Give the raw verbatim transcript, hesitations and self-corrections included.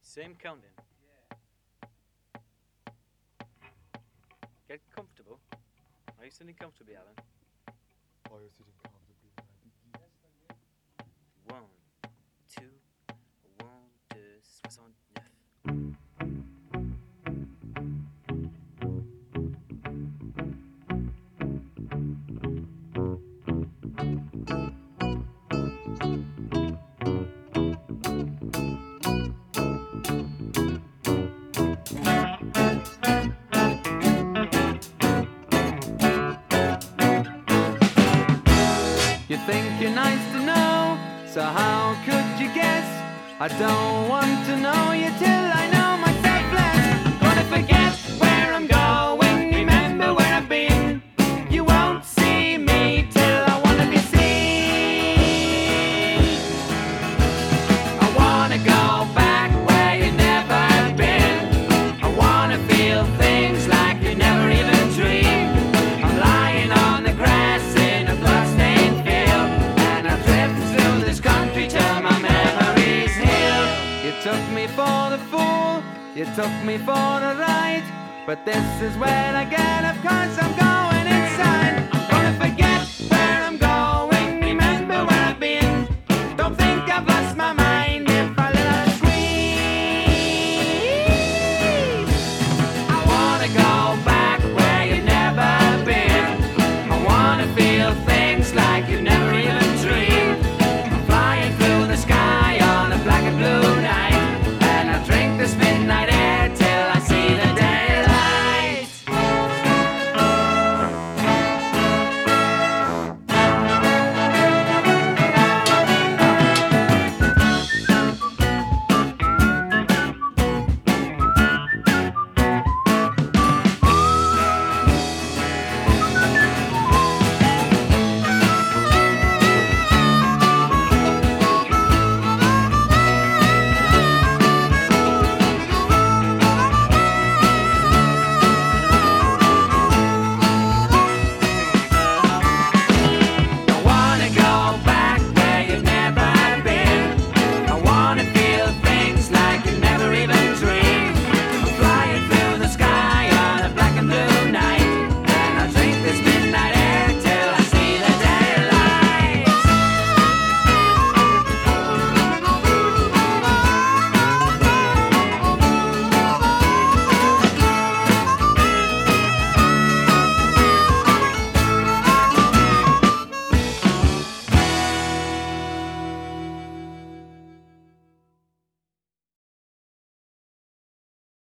Same counting. Get comfortable. Are you sitting comfortably, Alan? Are you sitting comfortably? One, two, one, deux, soixante-neuf. You think you're nice to know, so how could you guess? I don't want to know you till I know myself less. I'm gonna forget where I'm going, remember where I've been. You won't see me till I wanna be seen. I wanna go back where you've never been. I wanna feel things like you never even dreamed. I'm lying on the grass in a bloodstained field, and I drift through this country till my memories heal. You took me for the fool, you took me for the ride, but this is where I get up, cause I'm going inside. I'm gonna forget where I'm going, remember where I've been. Don't think I've lost my mind.